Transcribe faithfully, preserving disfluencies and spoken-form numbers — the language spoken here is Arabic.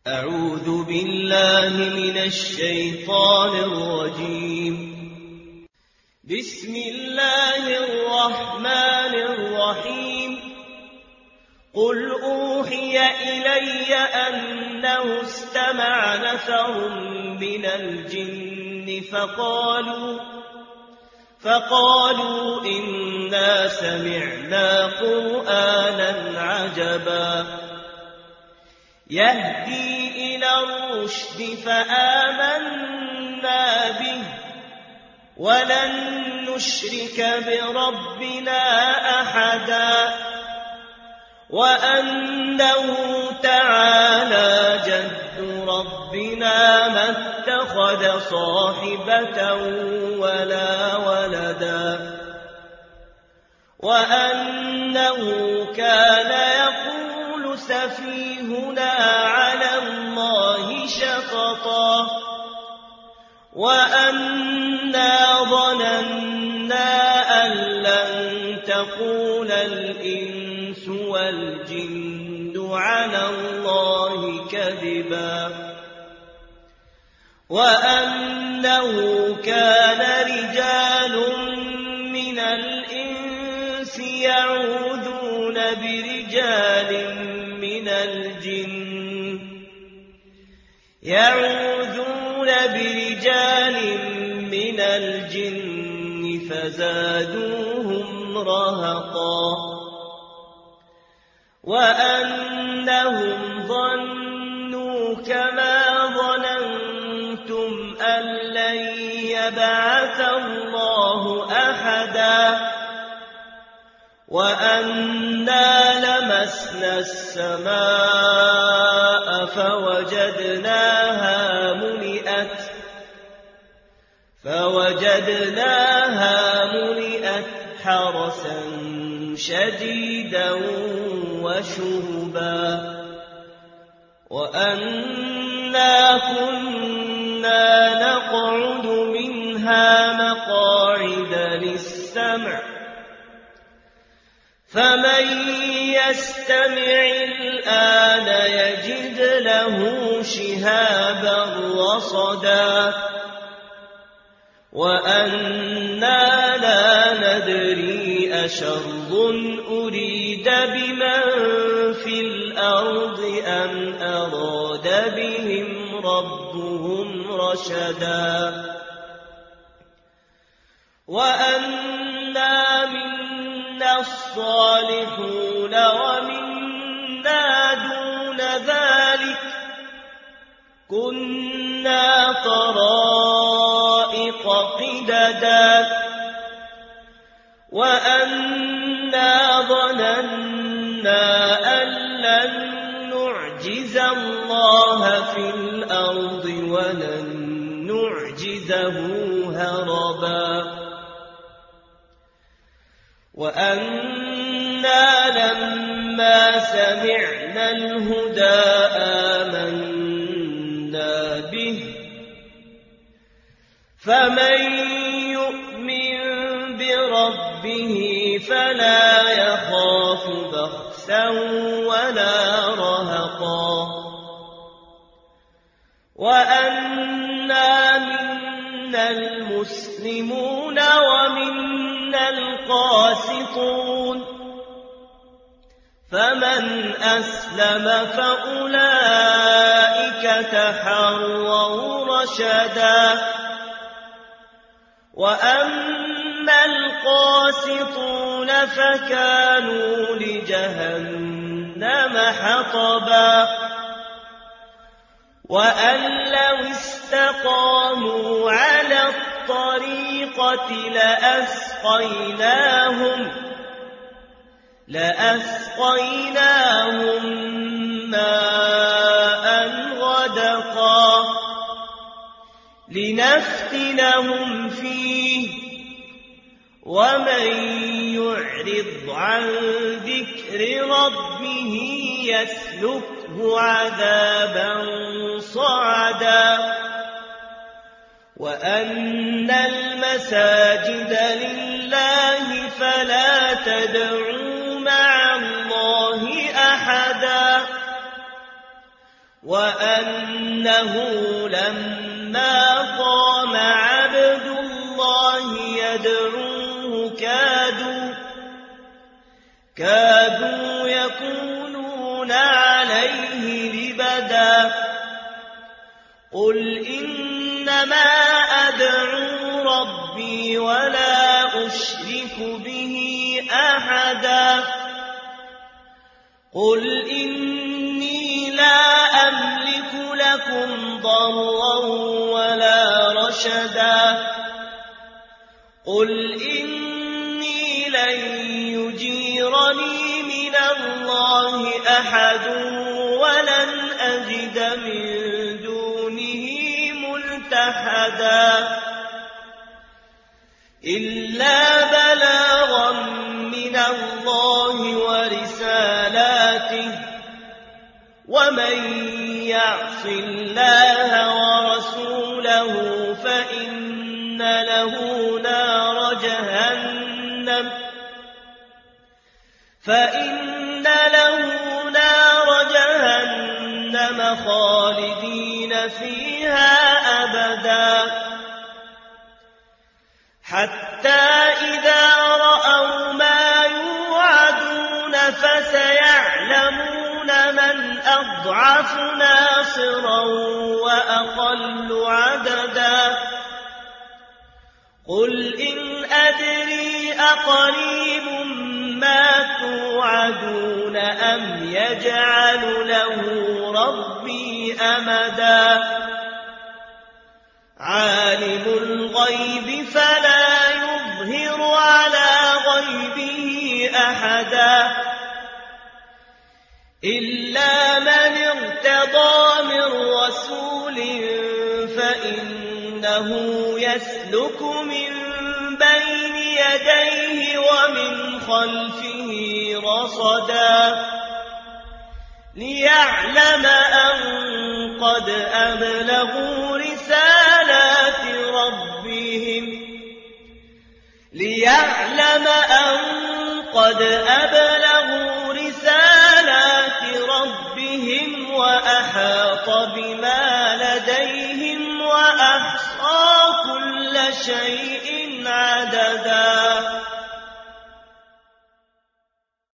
أعوذ بالله من الشيطان الرجيم. بسم الله الرحمن الرحيم. قل أوحي إلي أنه استمع نفر من الجن فقالوا فقالوا إنا سمعنا قرآنا عجبا يهدي إلى الرشد فآمنا به ولن نشرك بربنا أحدا وأنه تعالى جد ربنا ما اتخذ صاحبة ولا ولدا وأنه كان يقول سفيهنا على الله شططا وأنا ظننا أن لن تقول الإنس والجن على الله كذبا وأنه كان رجال من الإنس يعوذون برجال من الجن يعوذون برجال من الجن فزادوهم رهقا وأنهم ظنوا كما ظننتم أن لن يبعث الله أحدا وأنا لمسنا السماء فوجدناها ملئت فوجدناها ملئت حرسا شديدا وشهبا وأنا كنا نقعد منها مقاعد للسمع فمن يستمع الآن يجد له شهابا رصدا وأنا لا ندري أشر أريد بمن في الأرض أم أراد بهم ربهم رشدا وأنا منا الصالحون ومنا دون ذلك كنا طرائق قددا وأنا ظننا أن لن نعجز الله في الأرض ولن نعجزه هربا وأنا لما سمعنا الهدى آمنا به فمن يؤمن بربه فلا يخاف بخسا ولا رهقا وأنا منا المسلمون ومنا القاسطون فمن أسلم فأولئك تحروا رشدا وأما القاسطون فكانوا لجهنم حطبا وأن لو استقاموا على الطريقة لأسقيناهم لأسقيناهم ماء غدقا لنفتنهم فيه ومن يعرض عن ذكر ربه يسلكه عذابا صعدا وأن المساجد لله فلا تدعوا مع الله أحدا وأنه لما قام عبد الله يدعوه كادوا كادوا يكونون عليه لبدا قل إنما أدعو ربي ولا أشرك به أحدا قل إني لا أملك لكم ضرا ولا رشدا قل إني لن يجيرني من الله أحد ولن أجد من دونه ملتحدا إلا بلاغا من الله ورسالاته ومن يعص الله ورسوله فإن له نار جهنم فإن له نار جهنم خالدين فيها أبدا حتى إذا رأوا ما يوعدون فسيعلمون من أضعف ناصرا وأقل عددا قل إن أدري أقريب ما توعدون أم يجعل له ربي أمدا عالم الغيب فلا يظهر على غيبه أحدا إلا من ارتضى من رسول فإنه يسلك من بين يديه ومن خلفه رصدا ليعلم أن قد أبلغوا رسالات ربهم ليعلم أن قد أبلغوا رسالات ربهم وأحاط بما لديهم وأحصى كل شيء عددا.